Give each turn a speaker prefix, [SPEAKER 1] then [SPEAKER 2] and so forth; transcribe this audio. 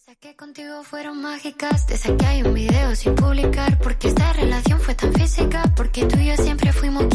[SPEAKER 1] Esas que contigo fueron mágicas, de esas que hay un video sin publicar, porque esta relación fue tan física, porque tú y yo siempre fuimos